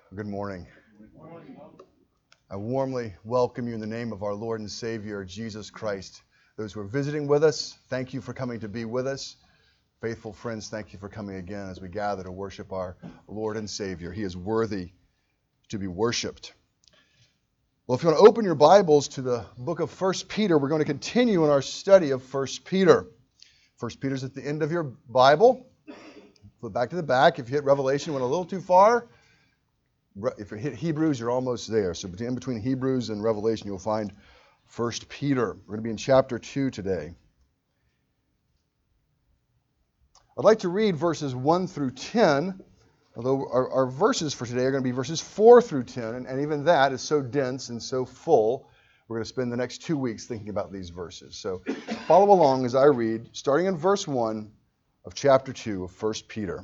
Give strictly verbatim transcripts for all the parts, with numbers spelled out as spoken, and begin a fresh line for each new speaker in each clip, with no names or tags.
Good morning. I warmly welcome you in the name of our Lord and Savior, Jesus Christ. Those who are visiting with us, thank you for coming to be with us. Faithful friends, thank you for coming again as we gather to worship our Lord and Savior. He is worthy to be worshiped. Well, if you want to open your Bibles to the book of First Peter, we're going to continue in our study of First Peter. First Peter's at the end of your Bible. Flip back to the back. If you hit Revelation, went a little too far. If you hit Hebrews, you're almost there. So in between Hebrews and Revelation, you'll find First Peter. We're going to be in chapter two today. I'd like to read verses one through ten, although our, our verses for today are going to be verses four through ten, and, and even that is so dense and so full, we're going to spend the next two weeks thinking about these verses. So follow along as I read, starting in verse one of chapter two of First Peter.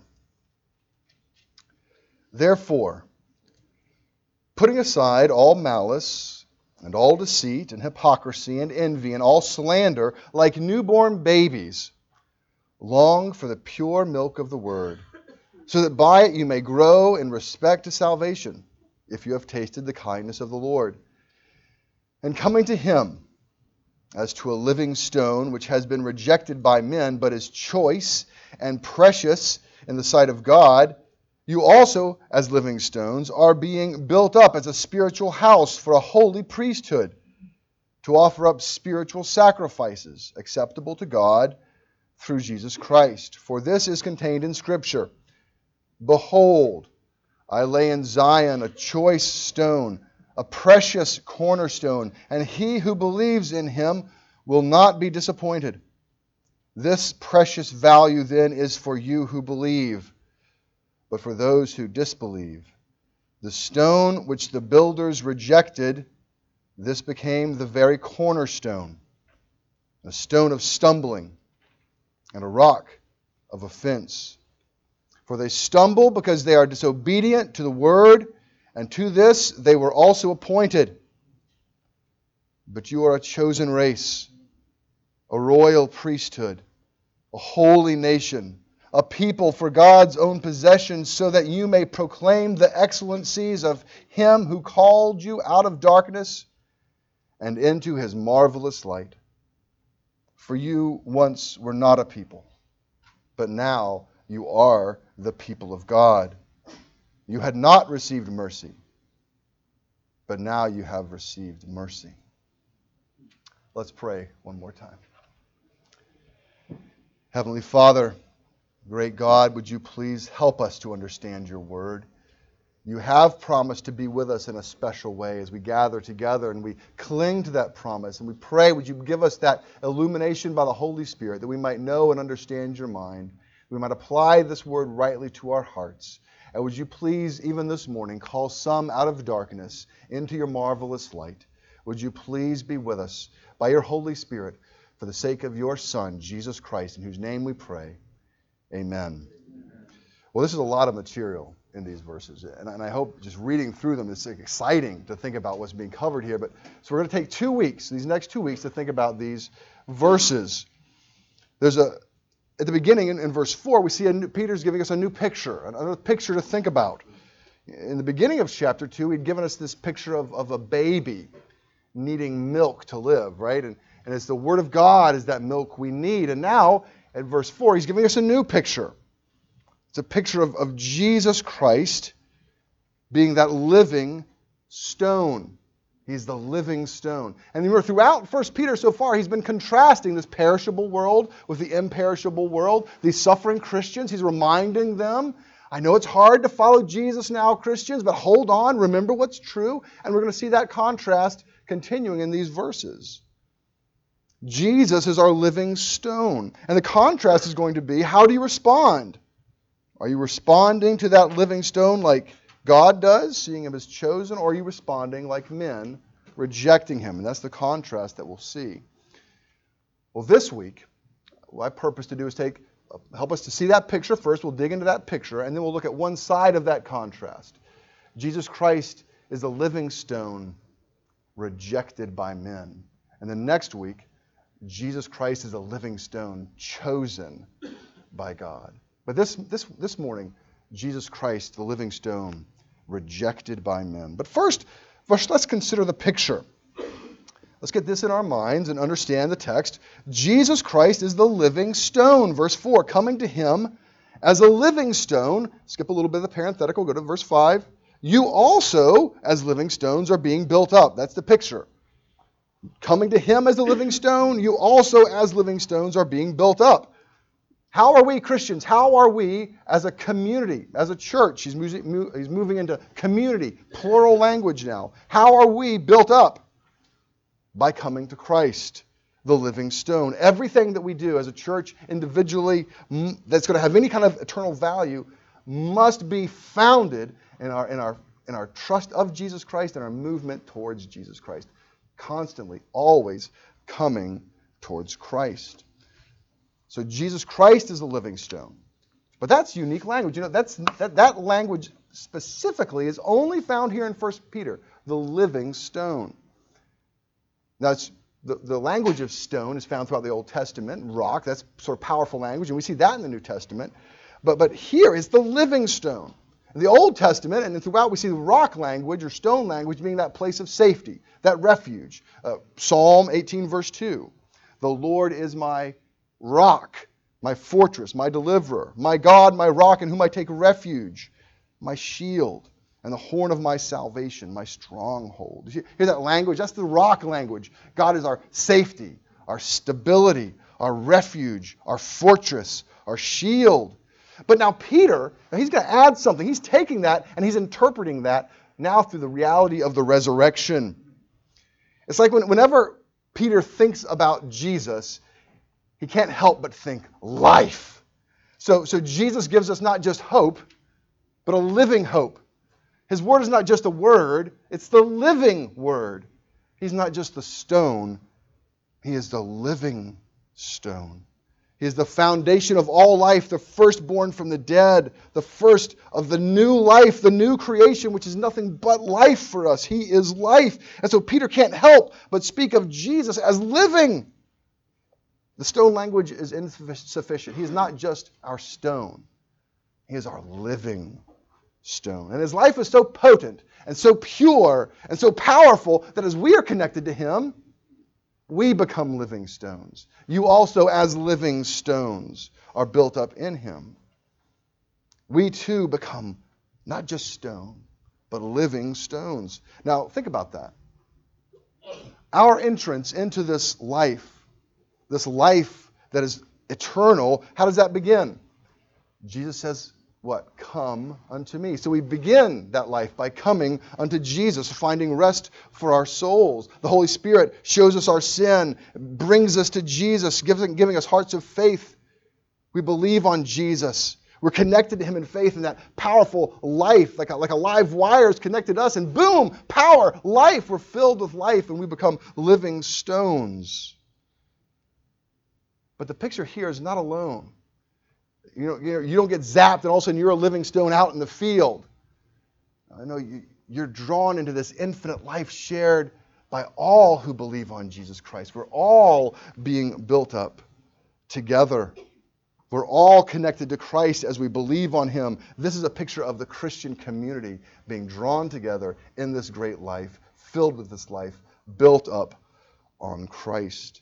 Therefore, putting aside all malice and all deceit and hypocrisy and envy and all slander, like newborn babies, long for the pure milk of the word, so that by it you may grow in respect to salvation, if you have tasted the kindness of the Lord. And coming to him, as to a living stone, which has been rejected by men, but is choice and precious in the sight of God, you also, as living stones, are being built up as a spiritual house for a holy priesthood, to offer up spiritual sacrifices acceptable to God through Jesus Christ. For this is contained in Scripture. Behold, I lay in Zion a choice stone, a precious cornerstone, and he who believes in him will not be disappointed. This precious value then is for you who believe. But for those who disbelieve, the stone which the builders rejected, this became the very cornerstone, a stone of stumbling and a rock of offense. For they stumble because they are disobedient to the word, and to this they were also appointed. But you are a chosen race, a royal priesthood, a holy nation, a people for God's own possession, so that you may proclaim the excellencies of him who called you out of darkness and into his marvelous light. For you once were not a people, but now you are the people of God. You had not received mercy, but now you have received mercy. Let's pray one more time. Heavenly Father, great God, would you please help us to understand your word? You have promised to be with us in a special way as we gather together and we cling to that promise. And we pray, would you give us that illumination by the Holy Spirit that we might know and understand your mind. We might apply this word rightly to our hearts. And would you please, even this morning, call some out of darkness into your marvelous light. Would you please be with us by your Holy Spirit for the sake of your Son, Jesus Christ, in whose name we pray. Amen. Well, this is a lot of material in these verses, and, and I hope just reading through them, it's exciting to think about what's being covered here. But so we're going to take two weeks, these next two weeks, to think about these verses. There's a at the beginning in, in verse four, we see a new, Peter's giving us a new picture, another picture to think about. In the beginning of chapter two, he'd given us this picture of, of a baby needing milk to live, right? And, and it's the Word of God is that milk we need. And now, at verse four, he's giving us a new picture. It's a picture of, of Jesus Christ being that living stone. He's the living stone. And remember, throughout First Peter so far, he's been contrasting this perishable world with the imperishable world. These suffering Christians, he's reminding them, I know it's hard to follow Jesus now, Christians, but hold on, remember what's true. And we're going to see that contrast continuing in these verses. Jesus is our living stone. And the contrast is going to be, how do you respond? Are you responding to that living stone like God does, seeing him as chosen, or are you responding like men, rejecting him? And that's the contrast that we'll see. Well, this week, what I purpose to do is take, help us to see that picture first. We'll dig into that picture, and then we'll look at one side of that contrast. Jesus Christ is a living stone rejected by men. And then next week, Jesus Christ is a living stone chosen by God. But this, this, this morning, Jesus Christ, the living stone, rejected by men. But first, first let's consider the picture. Let's get this in our minds and understand the text. Jesus Christ is the living stone. Verse four, coming to him as a living stone. Skip a little bit of the parenthetical, go to verse five. You also, as living stones, are being built up. That's the picture. Coming to him as a living stone, you also, as living stones, are being built up. How are we Christians? How are we as a community, as a church? He's moving, he's moving into community, plural language now. How are we built up? By coming to Christ, the living stone. Everything that we do as a church individually that's going to have any kind of eternal value must be founded in our, in our, in our trust of Jesus Christ and our movement towards Jesus Christ. Constantly, always coming towards Christ. So Jesus Christ is the living stone. But that's unique language. You know, that's that, that language specifically is only found here in First Peter, the living stone. Now, it's, the, the language of stone is found throughout the Old Testament, rock, that's sort of powerful language, and we see that in the New Testament. But, but here is the living stone. In the Old Testament, and throughout, we see the rock language or stone language being that place of safety, that refuge. Uh, Psalm eighteen, verse two. The Lord is my rock, my fortress, my deliverer, my God, my rock, in whom I take refuge, my shield, and the horn of my salvation, my stronghold. You hear that language? That's the rock language. God is our safety, our stability, our refuge, our fortress, our shield. But now Peter, he's going to add something. He's taking that and he's interpreting that now through the reality of the resurrection. It's like when, whenever Peter thinks about Jesus, he can't help but think life. So, so Jesus gives us not just hope, but a living hope. His word is not just a word, it's the living word. He's not just the stone, he is the living stone. He is the foundation of all life, the firstborn from the dead, the first of the new life, the new creation, which is nothing but life for us. He is life. And so Peter can't help but speak of Jesus as living. The stone language is insufficient. He is not just our stone. He is our living stone. And his life is so potent and so pure and so powerful that as we are connected to him, we become living stones. You also, as living stones, are built up in him. We too become not just stone, but living stones. Now, think about that. Our entrance into this life, this life that is eternal, how does that begin? Jesus says, what? Come unto me. So we begin that life by coming unto Jesus, finding rest for our souls. The Holy Spirit shows us our sin, brings us to Jesus, giving, giving us hearts of faith. We believe on Jesus. We're connected to him in faith, and that powerful life, like a, like a live wire, is connected to us, and boom, power, life. We're filled with life, and we become living stones. But the picture here is not alone. You know, you don't get zapped and all of a sudden you're a living stone out in the field. I know you, you're drawn into this infinite life shared by all who believe on Jesus Christ. We're all being built up together. We're all connected to Christ as we believe on him. This is a picture of the Christian community being drawn together in this great life, filled with this life, built up on Christ.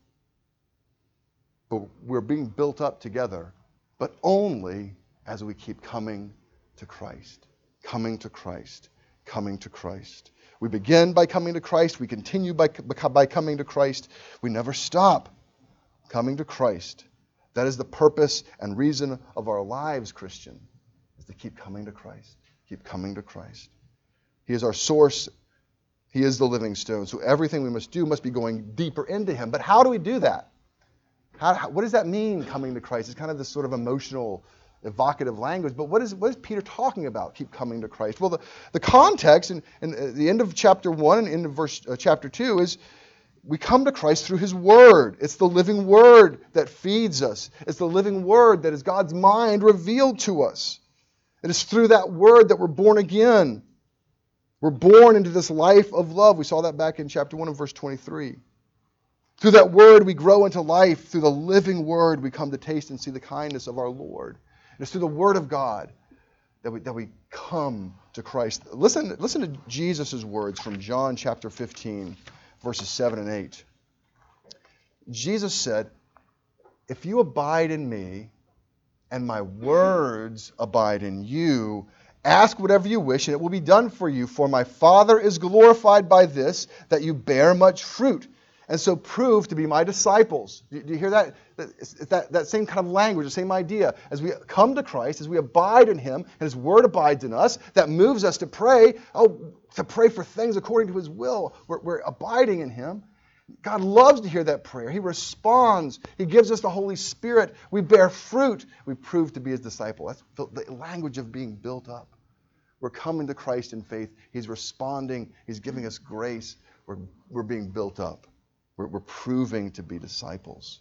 But we're being built up together, but only as we keep coming to Christ, coming to Christ, coming to Christ. We begin by coming to Christ. We continue by, by coming to Christ. We never stop coming to Christ. That is the purpose and reason of our lives, Christian, is to keep coming to Christ, keep coming to Christ. He is our source. He is the living stone. So everything we must do must be going deeper into him. But how do we do that? How, how, what does that mean, coming to Christ? It's kind of this sort of emotional, evocative language. But what is, what is Peter talking about, keep coming to Christ? Well, the, the context, in, in the end of chapter one and end of verse, uh, chapter two, is we come to Christ through his word. It's the living word that feeds us. It's the living word that is God's mind revealed to us. It is through that word that we're born again. We're born into this life of love. We saw that back in chapter one and verse twenty-three. Through that word, we grow into life. Through the living word, we come to taste and see the kindness of our Lord. It is through the word of God that we, that we come to Christ. Listen, listen to Jesus' words from John chapter fifteen, verses seven and eight. Jesus said, "If you abide in me, and my words abide in you, ask whatever you wish, and it will be done for you. For my Father is glorified by this, that you bear much fruit, and so prove to be my disciples." Do you hear that? It's that, that same kind of language, the same idea. As we come to Christ, as we abide in Him, and His Word abides in us, that moves us to pray, oh, to pray for things according to His will. We're, we're abiding in Him. God loves to hear that prayer. He responds. He gives us the Holy Spirit. We bear fruit. We prove to be His disciple. That's the language of being built up. We're coming to Christ in faith. He's responding. He's giving us grace. We're, we're being built up. We're, we're proving to be disciples.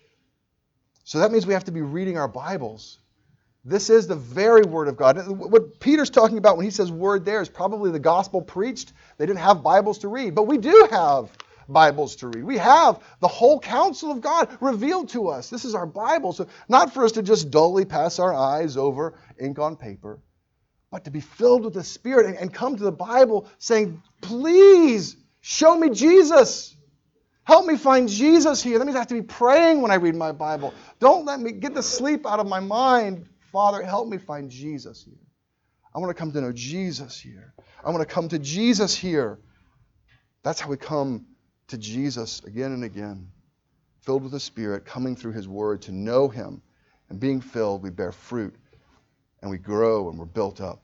So that means we have to be reading our Bibles. This is the very Word of God. What Peter's talking about when he says word there is probably the gospel preached. They didn't have Bibles to read, but we do have Bibles to read. We have the whole counsel of God revealed to us. This is our Bible. So not for us to just dully pass our eyes over ink on paper, but to be filled with the Spirit and, and come to the Bible saying, please show me Jesus. Help me find Jesus here. That means I have to be praying when I read my Bible. Don't let me get the sleep out of my mind. Father, help me find Jesus here. I want to come to know Jesus here. I want to come to Jesus here. That's how we come to Jesus again and again, filled with the Spirit, coming through His Word to know Him. And being filled, we bear fruit, and we grow, and we're built up.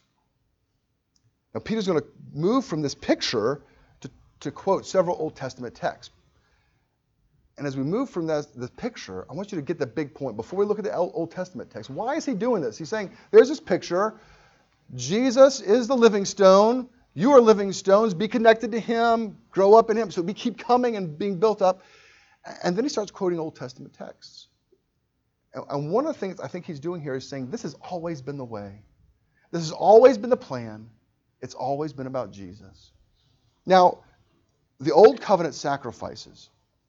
Now, Peter's going to move from this picture to, to quote several Old Testament texts. And as we move from this, this picture, I want you to get the big point. Before we look at the Old Testament text, why is he doing this? He's saying, there's this picture. Jesus is the living stone. You are living stones. Be connected to Him. Grow up in Him. So we keep coming and being built up. And then he starts quoting Old Testament texts. And one of the things I think he's doing here is saying, this has always been the way. This has always been the plan. It's always been about Jesus. Now, the Old Covenant sacrifices,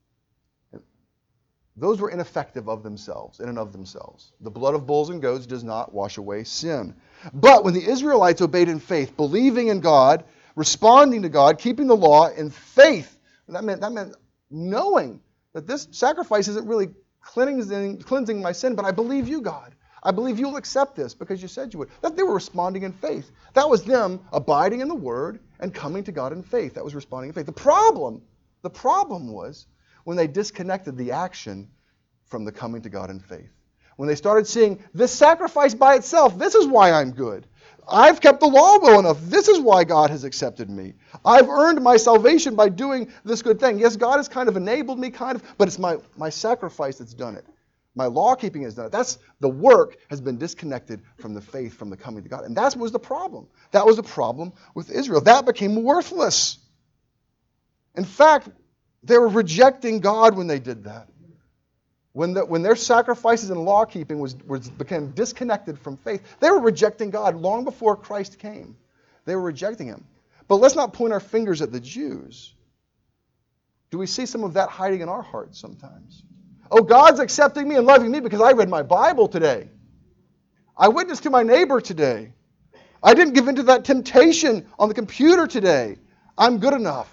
those were ineffective of themselves, in and of themselves. The blood of bulls and goats does not wash away sin. But when the Israelites obeyed in faith, believing in God, responding to God, keeping the law in faith, that meant, that meant knowing that this sacrifice isn't really cleansing, cleansing my sin, but I believe you, God. I believe you'll accept this because you said you would. That they were responding in faith. That was them abiding in the Word and coming to God in faith. That was responding in faith. The problem, the problem was when they disconnected the action from the coming to God in faith. When they started seeing this sacrifice by itself, this is why I'm good. I've kept the law well enough. This is why God has accepted me. I've earned my salvation by doing this good thing. Yes, God has kind of enabled me, kind of, but it's my, my sacrifice that's done it. My law keeping has done it. That's the work has been disconnected from the faith, from the coming to God. And that was the problem. That was the problem with Israel. That became worthless. In fact, they were rejecting God when they did that. When, the, when their sacrifices and law keeping was, was became disconnected from faith, they were rejecting God long before Christ came. They were rejecting Him. But let's not point our fingers at the Jews. Do we see some of that hiding in our hearts sometimes? Oh, God's accepting me and loving me because I read my Bible today. I witnessed to my neighbor today. I didn't give in to that temptation on the computer today. I'm good enough.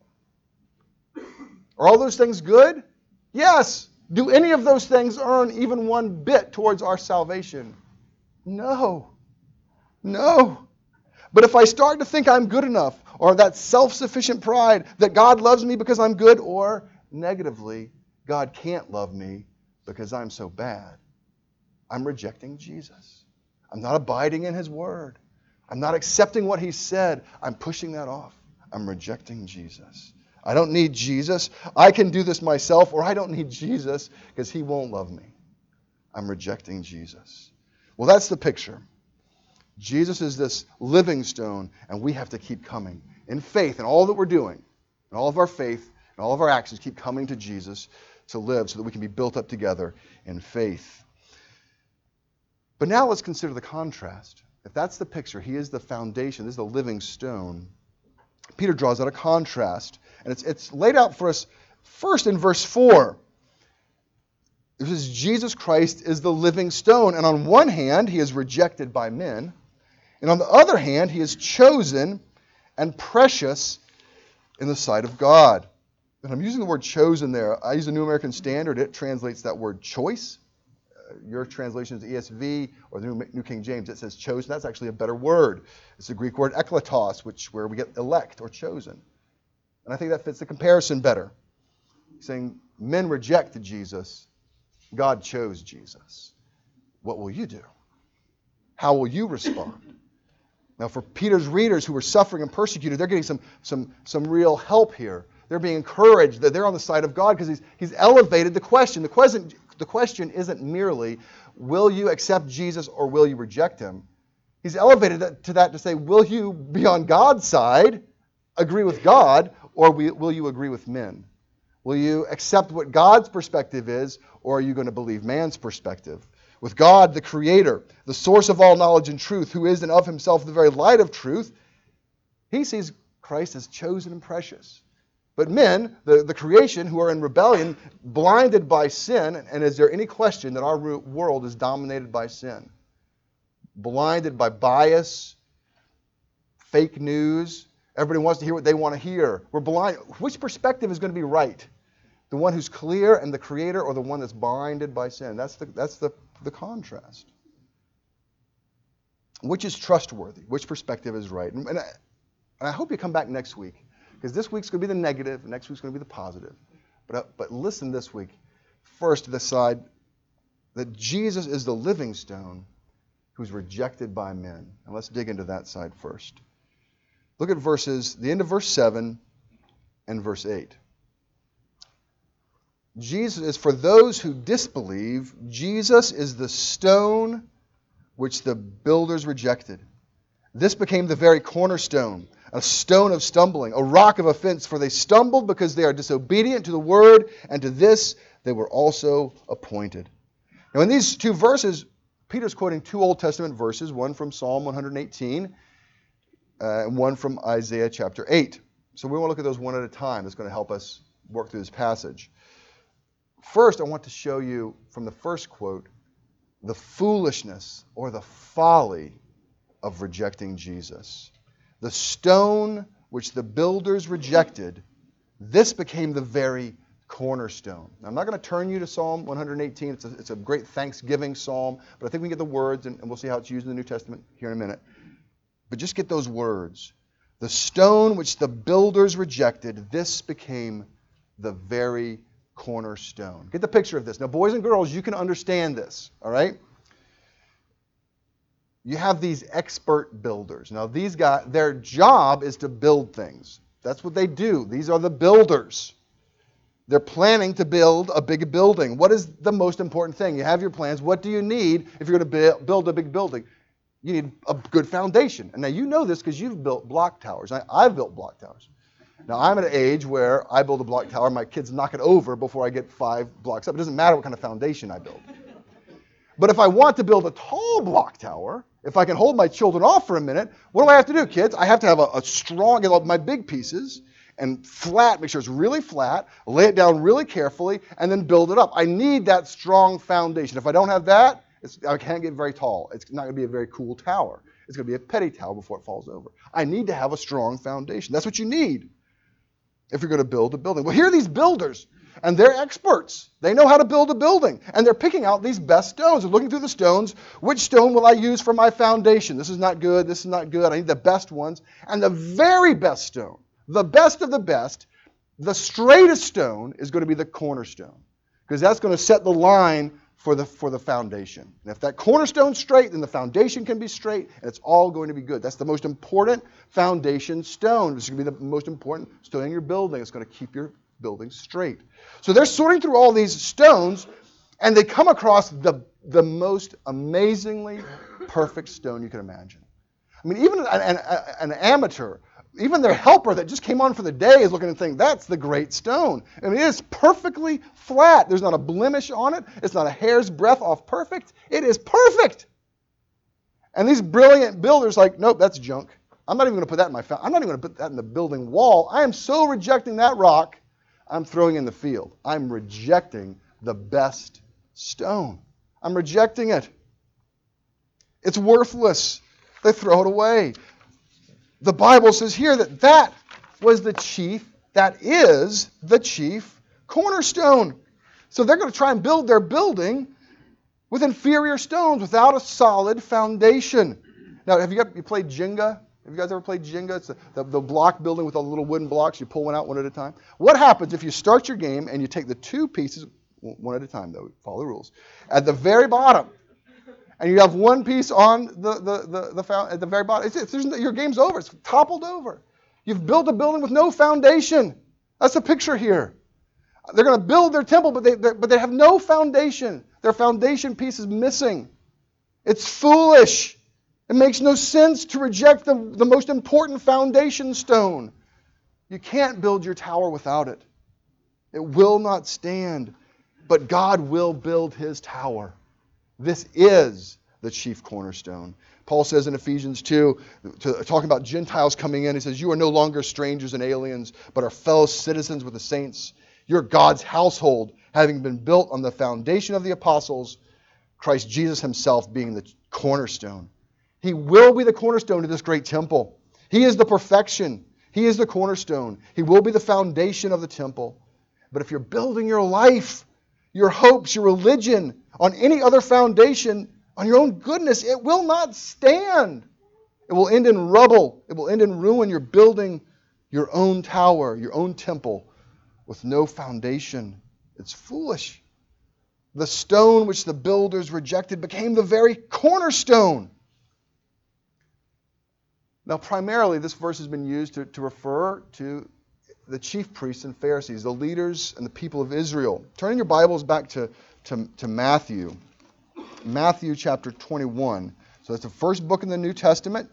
Are all those things good? Yes. Do any of those things earn even one bit towards our salvation? No. No. But if I start to think I'm good enough, or that self-sufficient pride that God loves me because I'm good, or negatively, God can't love me because I'm so bad, I'm rejecting Jesus. I'm not abiding in His Word. I'm not accepting what He said. I'm pushing that off. I'm rejecting Jesus. I don't need Jesus. I can do this myself, or I don't need Jesus because He won't love me. I'm rejecting Jesus. Well, that's the picture. Jesus is this living stone, and we have to keep coming in faith in all that we're doing, in all of our faith, and all of our actions, keep coming to Jesus to live so that we can be built up together in faith. But now let's consider the contrast. If that's the picture, He is the foundation, this is the living stone. Peter draws out a contrast, and it's, it's laid out for us first in verse four. It says, Jesus Christ is the living stone, and on one hand, He is rejected by men, And on the other hand, he is chosen and precious in the sight of God. And I'm using the word chosen there. I use the New American Standard. It translates that word choice. Uh, your translation is E S V or the New, New King James. It says chosen. That's actually a better word. It's the Greek word eklatos, which where we get elect or chosen. And I think that fits the comparison better. Saying men rejected Jesus, God chose Jesus. What will you do? How will you respond? Now, for Peter's readers who were suffering and persecuted, they're getting some, some, some real help here. They're being encouraged that they're on the side of God because he's, he's elevated the question. The question. The question isn't merely, will you accept Jesus or will you reject him? He's elevated that, to that to say, will you be on God's side, agree with God, or will you agree with men? Will you accept what God's perspective is, or are you going to believe man's perspective? With God, the Creator, the source of all knowledge and truth, who is and of himself the very light of truth, he sees Christ as chosen and precious. But men, the, the creation, who are in rebellion, blinded by sin, and is there any question that our world is dominated by sin? Blinded by bias, fake news. Everybody wants to hear what they want to hear. We're blind. Which perspective is going to be right? The one who's clear and the Creator, or the one that's blinded by sin? That's the, that's the, the contrast. Which is trustworthy? Which perspective is right? And, and, I, and I hope you come back next week, because this week's going to be the negative, and next week's going to be the positive. But, uh, but listen this week, first to the side that Jesus is the living stone who's rejected by men. And let's dig into that side first. Look at verses, the end of verse seven and verse eight. Jesus is, for those who disbelieve, Jesus is the stone which the builders rejected. This became the very cornerstone, a stone of stumbling, a rock of offense, for they stumbled because they are disobedient to the word, and to this they were also appointed. Now in these two verses, Peter's quoting two Old Testament verses, one from Psalm one eighteen, uh, and one from Isaiah chapter eight. So we want to look at those one at a time. That's going to help us work through this passage. First, I want to show you from the first quote the foolishness or the folly of rejecting Jesus. The stone which the builders rejected, this became the very cornerstone. Now, I'm not going to turn you to Psalm one eighteen. It's a, it's a great Thanksgiving psalm, but I think we can get the words, and, and we'll see how it's used in the New Testament here in a minute. But just get those words. The stone which the builders rejected, this became the very cornerstone. Get the picture of this. Now, boys and girls, you can understand this, all right? You have these expert builders. Now, these guys, their job is to build things. That's what they do. These are the builders. They're planning to build a big building. What is the most important thing? You have your plans. What do you need if you're going to build a big building? You need a good foundation. And now you know this because you've built block towers. I, I've built block towers. Now, I'm at an age where I build a block tower, my kids knock it over before I get five blocks up. It doesn't matter what kind of foundation I build. But if I want to build a tall block tower, if I can hold my children off for a minute, what do I have to do, kids? I have to have a, a strong, get all my big pieces and flat, make sure it's really flat, lay it down really carefully, and then build it up. I need that strong foundation. If I don't have that, it's, I can't get very tall. It's not going to be a very cool tower. It's going to be a petty tower before it falls over. I need to have a strong foundation. That's what you need if you're going to build a building. Well, here are these builders, and they're experts. They know how to build a building, and they're picking out these best stones. They're looking through the stones. Which stone will I use for my foundation? This is not good. This is not good. I need the best ones. And the very best stone, the best of the best, the straightest stone is going to be the cornerstone, because that's going to set the line for the for the foundation. And if that cornerstone's straight, then the foundation can be straight, and it's all going to be good. That's the most important foundation stone. It's going to be the most important stone in your building. It's going to keep your building straight. So they're sorting through all these stones, and they come across the, the most amazingly perfect stone you can imagine. I mean, even an, an, an amateur, even their helper that just came on for the day is looking and thinking, that's the great stone. I mean, it is perfectly flat. There's not a blemish on it. It's not a hair's breadth off perfect. It is perfect. And these brilliant builders like, nope, that's junk. I'm not even going to put that in my fa- I'm not even going to put that in the building wall. I am so rejecting that rock, I'm throwing it in the field. I'm rejecting the best stone. I'm rejecting it. It's worthless. They throw it away. The Bible says here that that was the chief, that is the chief cornerstone. So they're going to try and build their building with inferior stones without a solid foundation. Now, have you, got, you played Jenga? Have you guys ever played Jenga? It's the, the, the block building with all the little wooden blocks. You pull one out one at a time. What happens if you start your game and you take the two pieces, one at a time though, follow the rules, at the very bottom, and you have one piece on the, the, the, the at the very bottom, it's, it's, your game's over. It's toppled over. You've built a building with no foundation. That's the picture here. They're going to build their temple, but they, but they have no foundation. Their foundation piece is missing. It's foolish. It makes no sense to reject the, the most important foundation stone. You can't build your tower without it. It will not stand. But God will build His tower. This is the chief cornerstone. Paul says in Ephesians two, to, talking about Gentiles coming in, he says, you are no longer strangers and aliens, but are fellow citizens with the saints. You're God's household, having been built on the foundation of the apostles, Christ Jesus Himself being the cornerstone. He will be the cornerstone of this great temple. He is the perfection. He is the cornerstone. He will be the foundation of the temple. But if you're building your life, your hopes, your religion on any other foundation, on your own goodness, it will not stand. It will end in rubble. It will end in ruin. You're building your own tower, your own temple with no foundation. It's foolish. The stone which the builders rejected became the very cornerstone. Now, primarily, this verse has been used to, to refer to the chief priests and Pharisees, the leaders and the people of Israel. Turning your Bibles back to, to, to Matthew. Matthew chapter twenty-one. So that's the first book in the New Testament.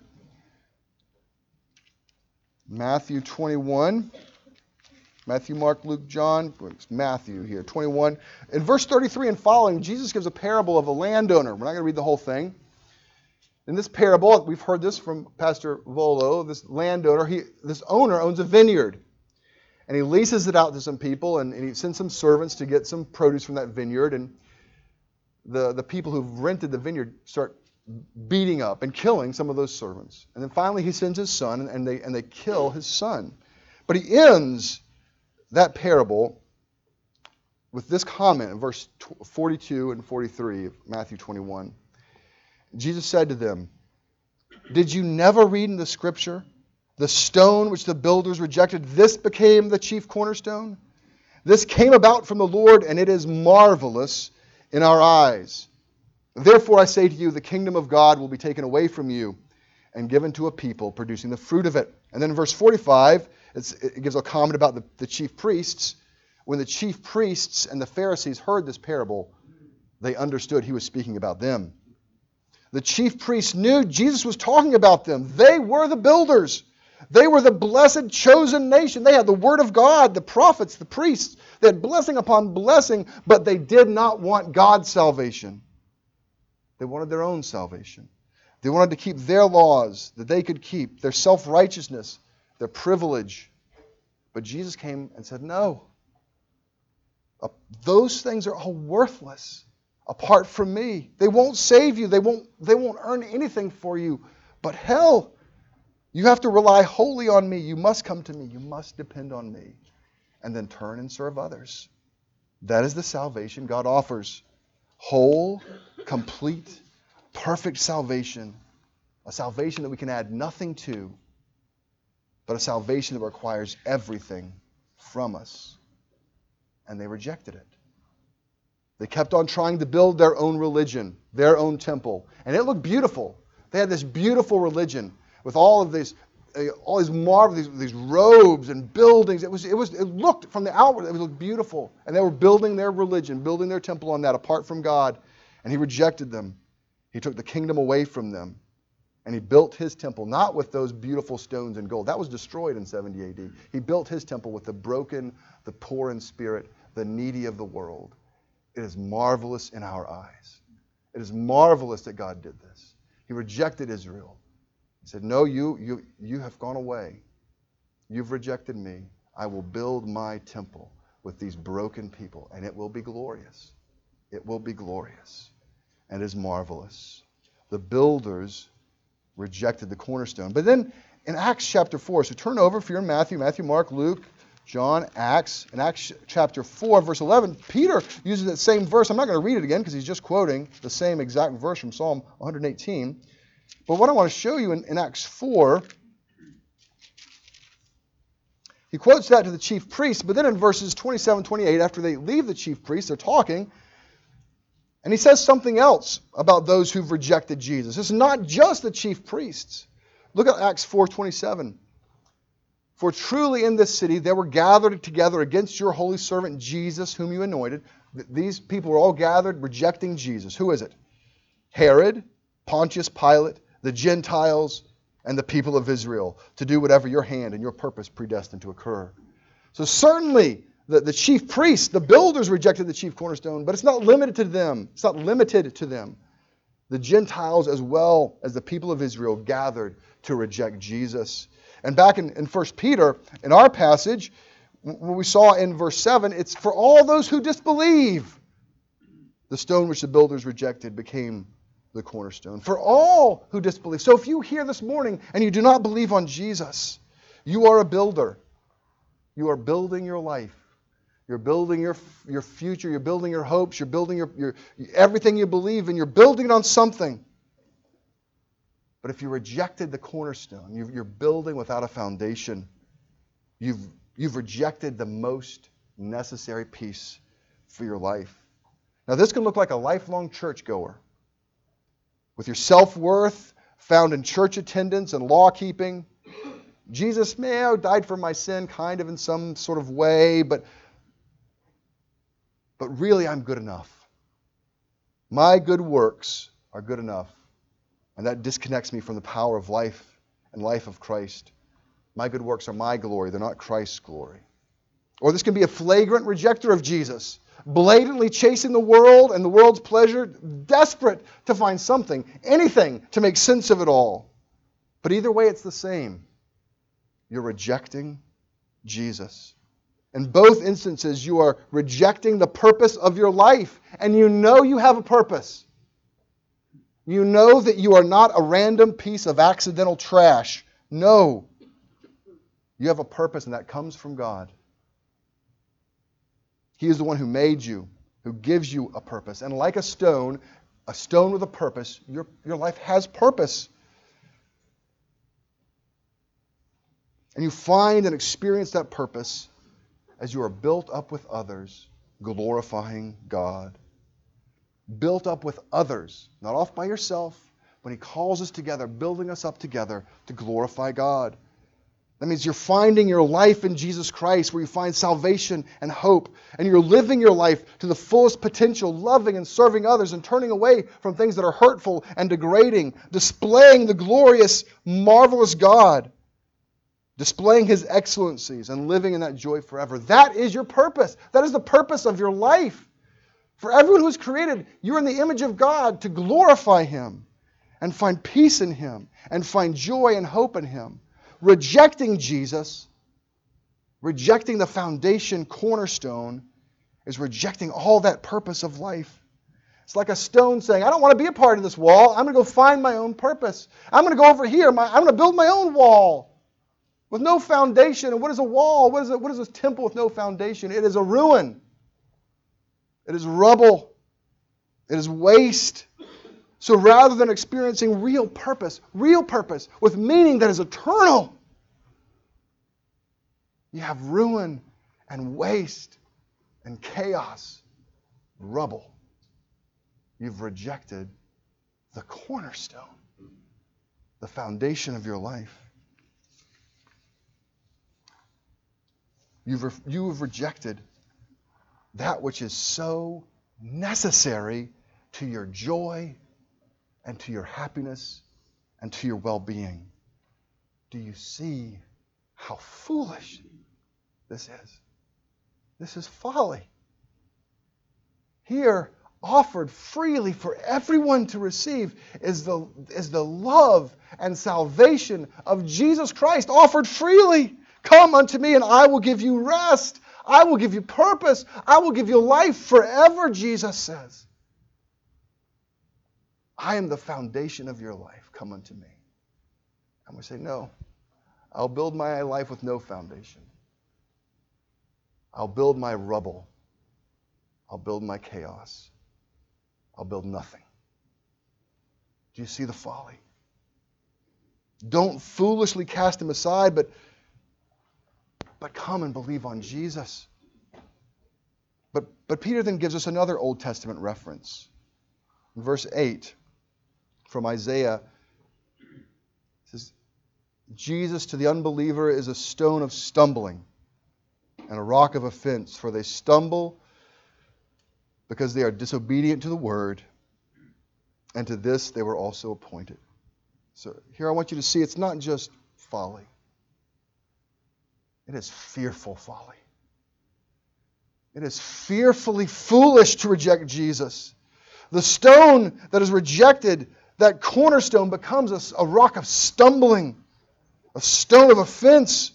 Matthew twenty-one. Matthew, Mark, Luke, John. It's Matthew here, twenty-one. In verse thirty-three and following, Jesus gives a parable of a landowner. We're not going to read the whole thing. In this parable, we've heard this from Pastor Volo, this landowner, he, this owner owns a vineyard. And he leases it out to some people, and, and he sends some servants to get some produce from that vineyard. And the, the people who've rented the vineyard start beating up and killing some of those servants. And then finally he sends his son, and they, and they kill his son. But he ends that parable with this comment in verse forty-two and forty-three of Matthew twenty-one. Jesus said to them, did you never read in the Scripture, the stone which the builders rejected, this became the chief cornerstone? This came about from the Lord, and it is marvelous in our eyes. Therefore I say to you, the kingdom of God will be taken away from you and given to a people producing the fruit of it. And then in verse forty-five, it's, it gives a comment about the, the chief priests. When the chief priests and the Pharisees heard this parable, they understood he was speaking about them. The chief priests knew Jesus was talking about them. They were the builders. They were the blessed chosen nation. They had the word of God, the prophets, the priests. They had blessing upon blessing, but they did not want God's salvation. They wanted their own salvation. They wanted to keep their laws that they could keep, their self-righteousness, their privilege. But Jesus came and said, no. Uh, those things are all worthless apart from me. They won't save you. They won't, they won't earn anything for you. But hell, you have to rely wholly on me. You must come to me. You must depend on me. And then turn and serve others. That is the salvation God offers. Whole, complete, perfect salvation. A salvation that we can add nothing to, but a salvation that requires everything from us. And they rejected it. They kept on trying to build their own religion, their own temple. And it looked beautiful. They had this beautiful religion with all of these, uh, all these marvelous, these, these robes and buildings. It was, it was, it looked from the outward, it looked beautiful. And they were building their religion, building their temple on that apart from God. And He rejected them. He took the kingdom away from them. And He built His temple, not with those beautiful stones and gold. That was destroyed in seventy A D. He built His temple with the broken, the poor in spirit, the needy of the world. It is marvelous in our eyes. It is marvelous that God did this. He rejected Israel. He said, no, you, you, you have gone away. You've rejected me. I will build my temple with these broken people, and it will be glorious. It will be glorious. And it is marvelous. The builders rejected the cornerstone. But then in Acts chapter four, so turn over if you're in Matthew, Matthew, Mark, Luke, John, Acts. In Acts chapter four, verse eleven, Peter uses that same verse. I'm not going to read it again because he's just quoting the same exact verse from Psalm one eighteen. But what I want to show you in, in Acts four, he quotes that to the chief priests, but then in verses twenty-seven, twenty-eight, after they leave the chief priests, they're talking, and he says something else about those who've rejected Jesus. It's not just the chief priests. Look at Acts four twenty-seven. For truly in this city they were gathered together against your holy servant Jesus, whom you anointed. These people were all gathered rejecting Jesus. Who is it? Herod, Pontius Pilate, the Gentiles, and the people of Israel, to do whatever your hand and your purpose predestined to occur. So certainly the, the chief priests, the builders rejected the chief cornerstone, but it's not limited to them. It's not limited to them. The Gentiles as well as the people of Israel gathered to reject Jesus. And back in, in First Peter, in our passage, what we saw in verse seven, it's for all those who disbelieve. The stone which the builders rejected became the cornerstone. For all who disbelieve. So if you hear this morning and you do not believe on Jesus, you are a builder. You are building your life. You're building your, your future. You're building your hopes. You're building your, your everything you believe in. You're building it on something. But if you rejected the cornerstone, you're building without a foundation. You've, you've rejected the most necessary piece for your life. Now this can look like a lifelong churchgoer with your self-worth found in church attendance and law-keeping. Jesus, man, died for my sin kind of in some sort of way, but, but really I'm good enough. My good works are good enough. And that disconnects me from the power of life and life of Christ. My good works are my glory. They're not Christ's glory. Or this can be a flagrant rejecter of Jesus, blatantly chasing the world and the world's pleasure, desperate to find something, anything to make sense of it all. But either way, it's the same. You're rejecting Jesus. In both instances, you are rejecting the purpose of your life. And you know you have a purpose. You know that you are not a random piece of accidental trash. No. You have a purpose, and that comes from God. He is the one who made you, who gives you a purpose. And like a stone, a stone with a purpose, your, your life has purpose. And you find and experience that purpose as you are built up with others, glorifying God. Built up with others, not off by yourself, when He calls us together, building us up together to glorify God. That means you're finding your life in Jesus Christ, where you find salvation and hope, and you're living your life to the fullest potential, loving and serving others and turning away from things that are hurtful and degrading, displaying the glorious, marvelous God, displaying His excellencies and living in that joy forever. That is your purpose. That is the purpose of your life. For everyone who is created, you're in the image of God to glorify Him and find peace in Him and find joy and hope in Him. Rejecting Jesus, rejecting the foundation cornerstone, is rejecting all that purpose of life. It's like a stone saying, I don't want to be a part of this wall. I'm going to go find my own purpose. I'm going to go over here. I'm going to build my own wall with no foundation. And what is a wall? What is it? What is a temple with no foundation? It is a ruin. It is rubble. It is waste. So rather than experiencing real purpose, real purpose with meaning that is eternal, you have ruin and waste and chaos, rubble. You've rejected the cornerstone, the foundation of your life. You've, re- you have rejected that which is so necessary to your joy and to your happiness and to your well-being. Do you see how foolish this is? This is folly. Here, offered freely for everyone to receive, is the, is the love and salvation of Jesus Christ, offered freely. Come unto me and I will give you rest. I will give you purpose. I will give you life forever, Jesus says. I am the foundation of your life. Come unto me. And we say, no, I'll build my life with no foundation. I'll build my rubble. I'll build my chaos. I'll build nothing. Do you see the folly? Don't foolishly cast him aside, but, but come and believe on Jesus. But, but Peter then gives us another Old Testament reference. In verse eight from Isaiah, it says, Jesus to the unbeliever is a stone of stumbling and a rock of offense, for they stumble because they are disobedient to the word, and to this they were also appointed. So here I want you to see it's not just folly. It is fearful folly. It is fearfully foolish to reject Jesus. The stone that is rejected, that cornerstone, becomes a, a rock of stumbling, a stone of offense.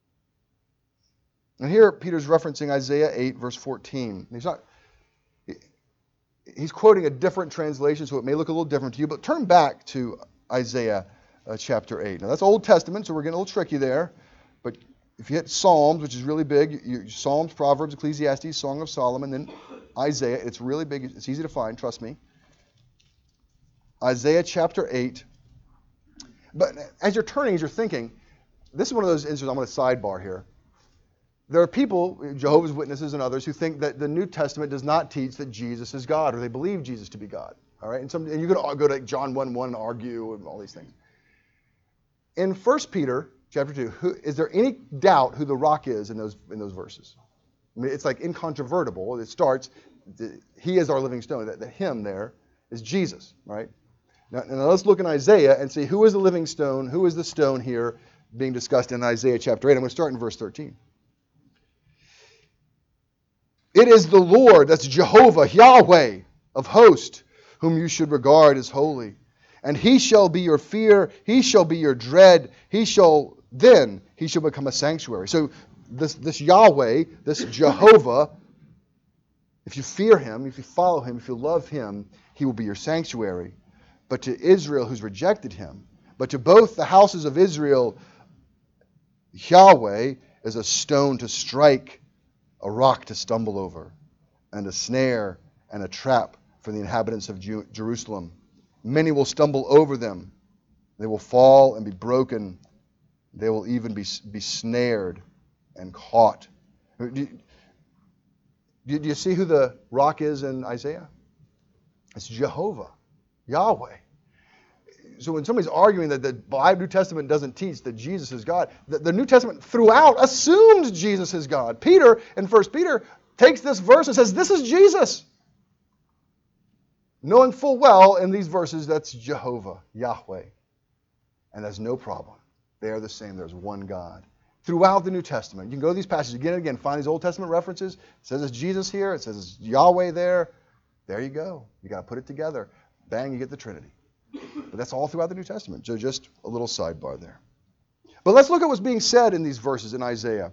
And here Peter's referencing Isaiah eight, verse fourteen. He's not... He's quoting a different translation, so it may look a little different to you, but turn back to Isaiah uh, chapter eight. Now, that's Old Testament, so we're getting a little tricky there. But if you hit Psalms, which is really big, you, Psalms, Proverbs, Ecclesiastes, Song of Solomon, then Isaiah, it's really big. It's easy to find, trust me. Isaiah chapter eight. But as you're turning, as you're thinking, this is one of those instances, I'm going to sidebar here. There are people, Jehovah's Witnesses and others, who think that the New Testament does not teach that Jesus is God, or they believe Jesus to be God. All right, and, some, and you can go to John one one and argue and all these things. In First Peter chapter two, who, is there any doubt who the rock is in those in those verses? I mean, it's like incontrovertible. It starts, the, he is our living stone. That the him there is Jesus, right? Now, now let's look in Isaiah and see who is the living stone, who is the stone here being discussed in Isaiah chapter eight. I'm going to start in verse thirteen. It is the Lord, that's Jehovah, Yahweh of hosts, whom you should regard as holy. And he shall be your fear, he shall be your dread, he shall, then he shall become a sanctuary. So this, this Yahweh, this Jehovah, if you fear him, if you follow him, if you love him, he will be your sanctuary. But to Israel who's rejected him, but to both the houses of Israel, Yahweh is a stone to strike, a rock to stumble over, and a snare and a trap for the inhabitants of Ju- Jerusalem. Many will stumble over them. They will fall and be broken. They will even be, be snared and caught. Do you, do you see who the rock is in Isaiah? It's Jehovah, Yahweh. So when somebody's arguing that the New Testament doesn't teach that Jesus is God, the, the New Testament throughout assumes Jesus is God. Peter, in First Peter, takes this verse and says, this is Jesus. Knowing full well in these verses that's Jehovah, Yahweh. And there's no problem. They are the same. There's one God. Throughout the New Testament, you can go to these passages again and again, find these Old Testament references. It says it's Jesus here. It says it's Yahweh there. There you go. You got to put it together. Bang, you get the Trinity. But that's all throughout the New Testament. So just a little sidebar there. But let's look at what's being said in these verses in Isaiah.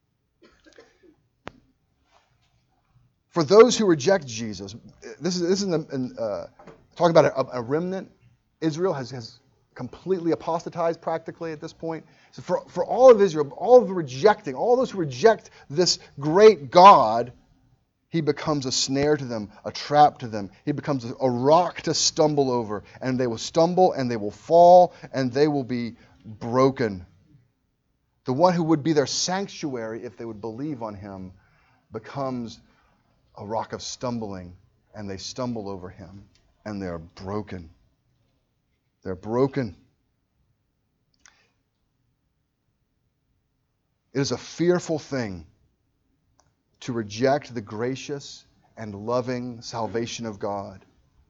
For those who reject Jesus, this is this is an, uh, talking about a, a remnant. Israel has, has completely apostatized practically at this point. So for, for all of Israel, all of the rejecting, all those who reject this great God, he becomes a snare to them, a trap to them. He becomes a rock to stumble over. And they will stumble and they will fall and they will be broken. The one who would be their sanctuary if they would believe on him becomes a rock of stumbling, and they stumble over him and they're broken. They're broken. It is a fearful thing to reject the gracious and loving salvation of God.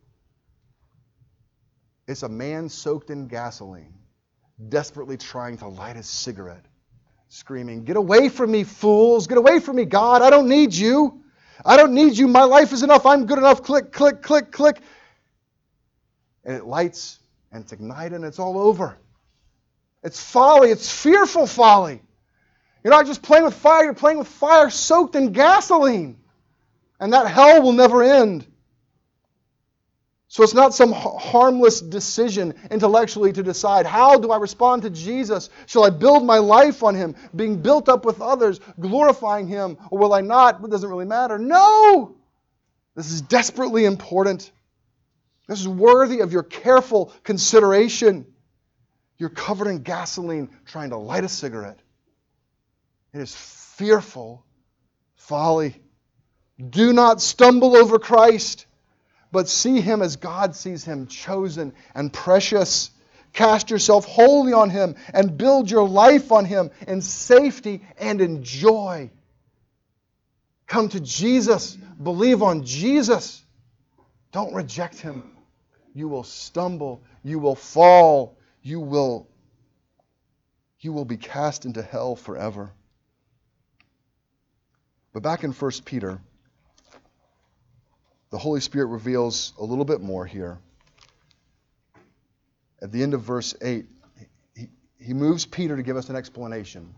It's a man soaked in gasoline, desperately trying to light his cigarette, screaming, "Get away from me, fools! Get away from me, God! I don't need you! I don't need you! My life is enough! I'm good enough! Click, click, click, click!" And it lights, and it's ignited, and it's all over. It's folly. It's fearful folly. You're not just playing with fire, you're playing with fire soaked in gasoline. And that hell will never end. So it's not some harmless decision intellectually to decide, how do I respond to Jesus? Shall I build my life on Him, being built up with others, glorifying Him, or will I not? It doesn't really matter. No! This is desperately important. This is worthy of your careful consideration. You're covered in gasoline trying to light a cigarette. It is fearful folly. Do not stumble over Christ, but see Him as God sees Him, chosen and precious. Cast yourself wholly on Him and build your life on Him in safety and in joy. Come to Jesus. Believe on Jesus. Don't reject Him. You will stumble. You will fall. You will, you will be cast into hell forever. But back in First Peter, the Holy Spirit reveals a little bit more here. At the end of verse eight, he, he moves Peter to give us an explanation.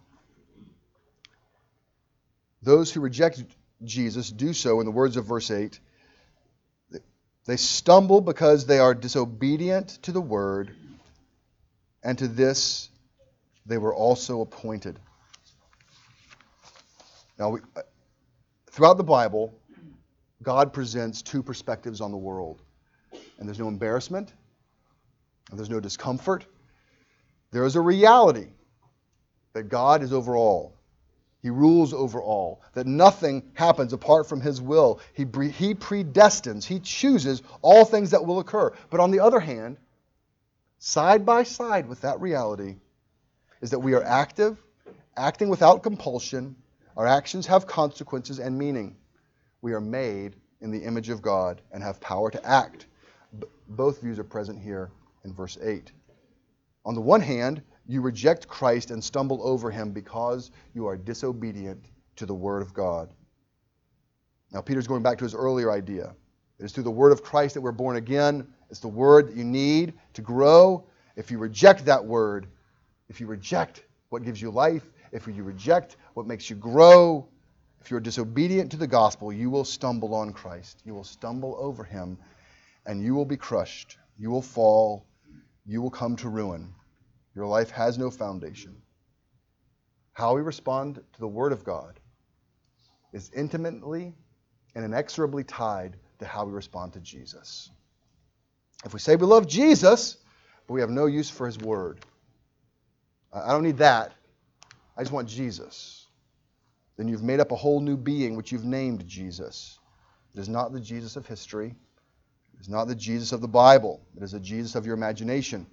Those who reject Jesus do so, in the words of verse eight, they stumble because they are disobedient to the word, and to this they were also appointed. Now, we, throughout the Bible, God presents two perspectives on the world. And there's no embarrassment, and there's no discomfort. There is a reality that God is over all. He rules over all. That nothing happens apart from His will. He, he predestines, He chooses all things that will occur. But on the other hand, side by side with that reality is that we are active, acting without compulsion. Our actions have consequences and meaning. We are made in the image of God and have power to act. B- both views are present here in verse eight. On the one hand, you reject Christ and stumble over Him because you are disobedient to the Word of God. Now, Peter's going back to his earlier idea. It is through the Word of Christ that we're born again. It's the Word that you need to grow. If you reject that Word, if you reject what gives you life, if you reject what makes you grow, if you're disobedient to the gospel, you will stumble on Christ. You will stumble over Him, and you will be crushed. You will fall. You will come to ruin. Your life has no foundation. How we respond to the Word of God is intimately and inexorably tied to how we respond to Jesus. If we say we love Jesus, but we have no use for His Word, I don't need that. I just want Jesus. Then you've made up a whole new being which you've named Jesus. It is not the Jesus of history. It is not the Jesus of the Bible. It is the Jesus of your imagination.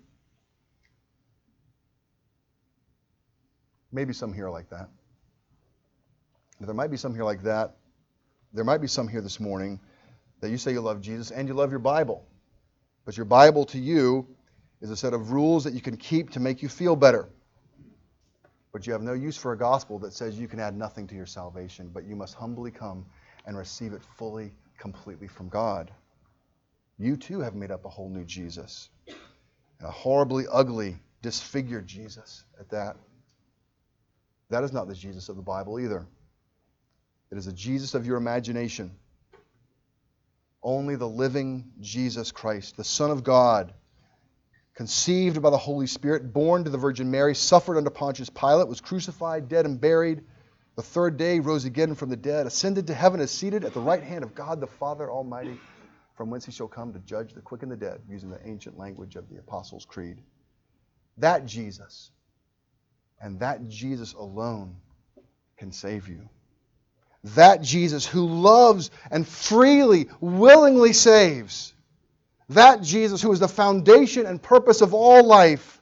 Maybe some here are like that. There might be some here like that. There might be some here this morning that you say you love Jesus and you love your Bible. But your Bible to you is a set of rules that you can keep to make you feel better. But you have no use for a gospel that says you can add nothing to your salvation, but you must humbly come and receive it fully, completely from God. You too have made up a whole new Jesus. A horribly ugly, disfigured Jesus at that. That is not the Jesus of the Bible either. It is a Jesus of your imagination. Only the living Jesus Christ, the Son of God, conceived by the Holy Spirit, born to the Virgin Mary, suffered under Pontius Pilate, was crucified, dead, and buried. The third day rose again from the dead, ascended to heaven, is seated at the right hand of God the Father Almighty, from whence He shall come to judge the quick and the dead, using the ancient language of the Apostles' Creed. That Jesus, and that Jesus alone, can save you. That Jesus who loves and freely, willingly saves. That Jesus who is the foundation and purpose of all life.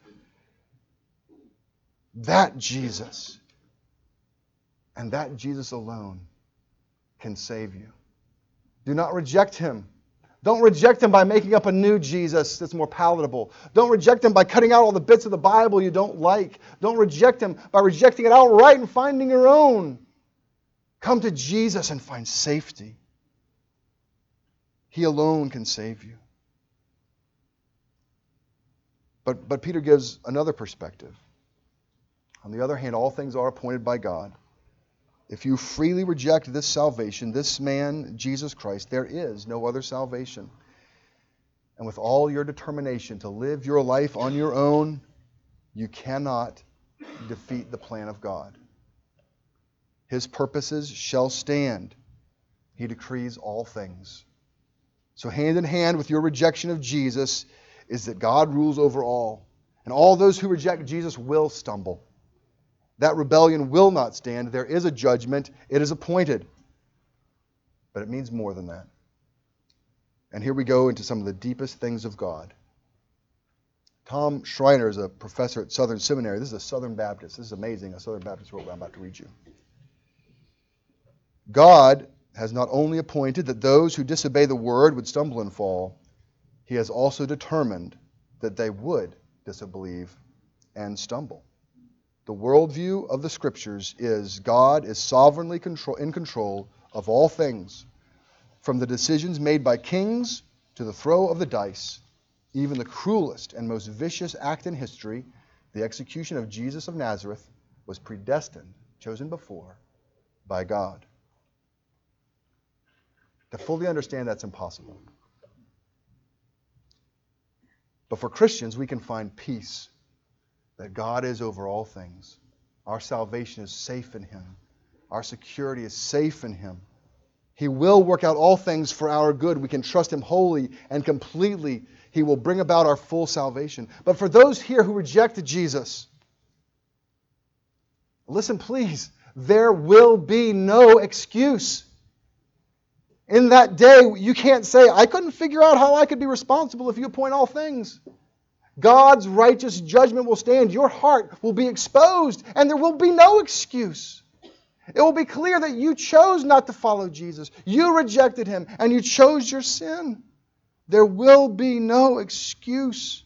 That Jesus, and that Jesus alone, can save you. Do not reject Him. Don't reject Him by making up a new Jesus that's more palatable. Don't reject Him by cutting out all the bits of the Bible you don't like. Don't reject Him by rejecting it outright and finding your own. Come to Jesus and find safety. He alone can save you. But, but Peter gives another perspective. On the other hand, all things are appointed by God. If you freely reject this salvation, this man, Jesus Christ, there is no other salvation. and with all your determination to live your life on your own, you cannot defeat the plan of God. His purposes shall stand. He decrees all things. So hand in hand with your rejection of Jesus is that God rules over all. And all those who reject Jesus will stumble. That rebellion will not stand. There is a judgment. It is appointed. But it means more than that. And here we go into some of the deepest things of God. Tom Schreiner is a professor at Southern Seminary. This is a Southern Baptist. This is amazing. A Southern Baptist wrote what I'm about to read you. God has not only appointed that those who disobey the word would stumble and fall, He has also determined that they would disbelieve and stumble. The worldview of the Scriptures is God is sovereignly control, in control of all things, from the decisions made by kings to the throw of the dice. Even the cruelest and most vicious act in history, the execution of Jesus of Nazareth, was predestined, chosen before, by God. To fully understand that's impossible. But for Christians, we can find peace that God is over all things. Our salvation is safe in Him. Our security is safe in Him. He will work out all things for our good. We can trust Him wholly and completely. He will bring about our full salvation. But for those here who reject Jesus, listen please, there will be no excuse. In that day, you can't say, I couldn't figure out how I could be responsible if you appoint all things. God's righteous judgment will stand. Your heart will be exposed, and there will be no excuse. It will be clear that you chose not to follow Jesus. You rejected Him, and you chose your sin. There will be no excuse.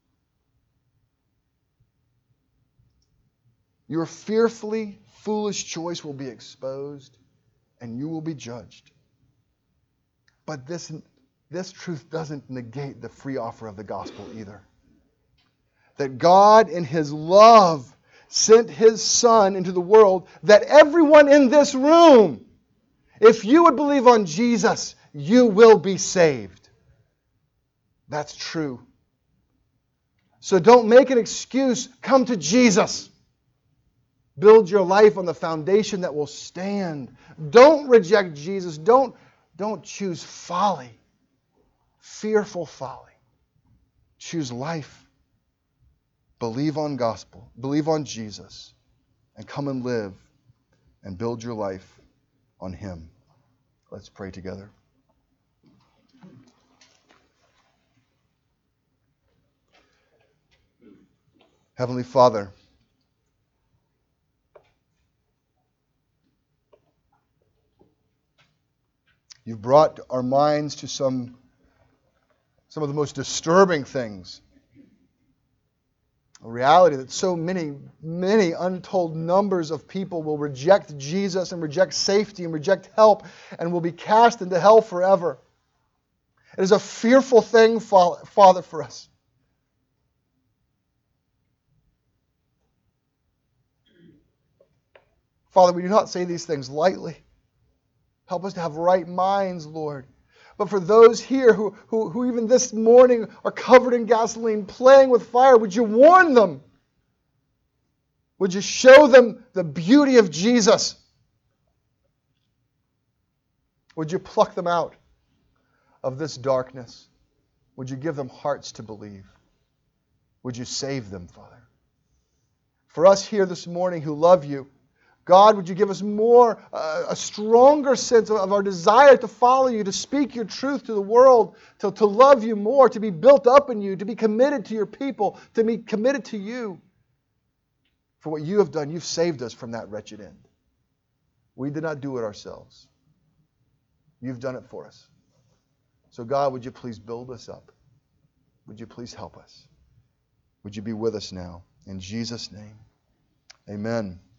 Your fearfully foolish choice will be exposed, and you will be judged. But this, this truth doesn't negate the free offer of the gospel either. That God in His love sent His Son into the world that everyone in this room, if you would believe on Jesus, you will be saved. That's true. So don't make an excuse. Come to Jesus. Build your life on the foundation that will stand. Don't reject Jesus. Don't Don't choose folly, fearful folly. Choose life. Believe on gospel. Believe on Jesus. And come and live and build your life on Him. Let's pray together. Heavenly Father, You've brought our minds to some, some of the most disturbing things. A reality that so many, many untold numbers of people will reject Jesus and reject safety and reject help and will be cast into hell forever. It is a fearful thing, Father, for us. Father, we do not say these things lightly. Help us to have right minds, Lord. But for those here who, who, who even this morning are covered in gasoline, playing with fire, would you warn them? Would you show them the beauty of Jesus? Would you pluck them out of this darkness? Would you give them hearts to believe? Would you save them, Father? For us here this morning who love You, God, would You give us more, uh, a stronger sense of, of our desire to follow You, to speak Your truth to the world, to, to love You more, to be built up in You, to be committed to Your people, to be committed to You. For what You have done, You've saved us from that wretched end. We did not do it ourselves. You've done it for us. So God, would You please build us up? Would You please help us? Would You be with us now? In Jesus' name, amen.